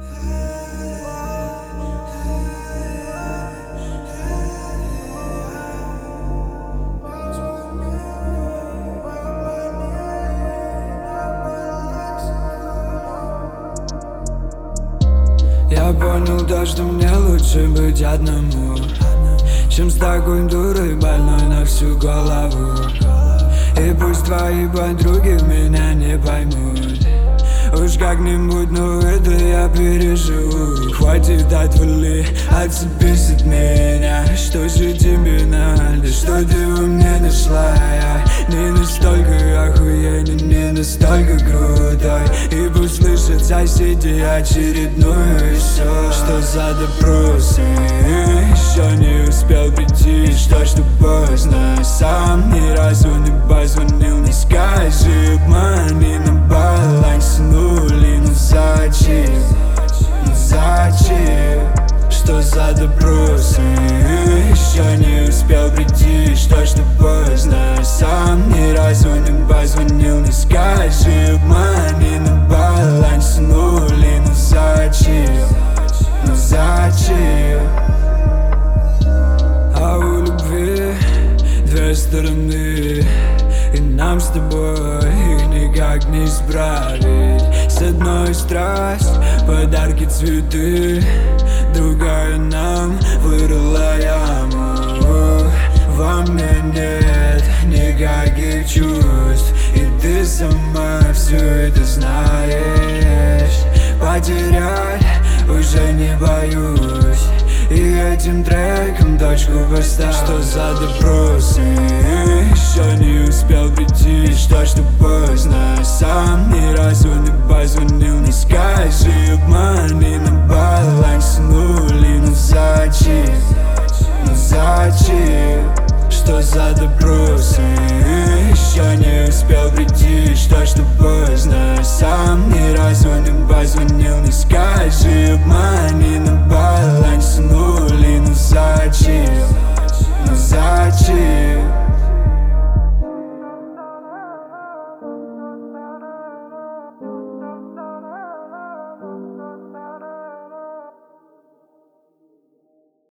Я понял то, что мне лучше быть одному, чем с такой дурой, больной на всю голову. И пусть твои подруги меня не поймут, уж как-нибудь, но это я переживу. Хватит отвали, отцепись от меня. Что же тебе надо, что ты во мне нашла? Я не настолько охуенный, не настолько крутой. И пусть слышат соседи очередную ссору. Что за допросы, еще не успел прийти. Что поздно, сам ни разу не позвонил. Не скажи, обмани на балансе нули. Ну зачем, ну зачем? Что за допросы, еще не успел прийти. Что поздно, сам ни разу не позвонил. Не скажи, обмани на балансе нули. Ну зачем, ну зачем? А у любви две стороны, и нам с тобой их никак не исправить. С одной страсть, подарки, цветы, другая нам вырыла яму. Во мне нет никаких чувств, и ты сама все это знаешь. Потерять уже не боюсь, и этим треком точку поставь. Что за допросы, еще не успел прийти. Что поздно, сам ни разу не позвонил. Не скажи, обмани на балансе нули. Ну зачем, ну зачем? Что за допросы, еще не успел прийти. Что поздно, сам ни разу не позвонил. Не скажи, обмани